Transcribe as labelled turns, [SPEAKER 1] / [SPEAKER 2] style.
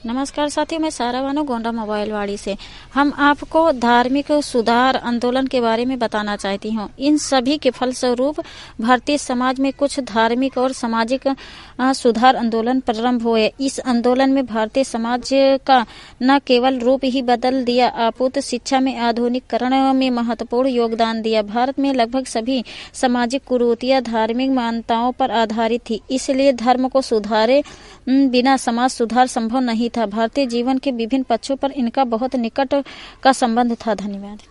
[SPEAKER 1] नमस्कार साथियों, मैं सारा बानो गोंडा मोबाइल वाड़ी से। हम आपको धार्मिक सुधार आंदोलन के बारे में बताना चाहती हूँ। इन सभी के फलस्वरूप भारतीय समाज में कुछ धार्मिक और सामाजिक सुधार आंदोलन प्रारंभ हुए। इस आंदोलन में भारतीय समाज का न केवल रूप ही बदल दिया, अपितु शिक्षा में आधुनिकीकरण में महत्वपूर्ण योगदान दिया। भारत में लगभग सभी सामाजिक कुरीतियां धार्मिक मान्यताओं पर आधारित थी, इसलिए धर्म को सुधारे बिना समाज सुधार संभव नहीं था। भारतीय जीवन के विभिन्न पक्षों पर इनका बहुत निकट का संबंध था। धन्यवाद।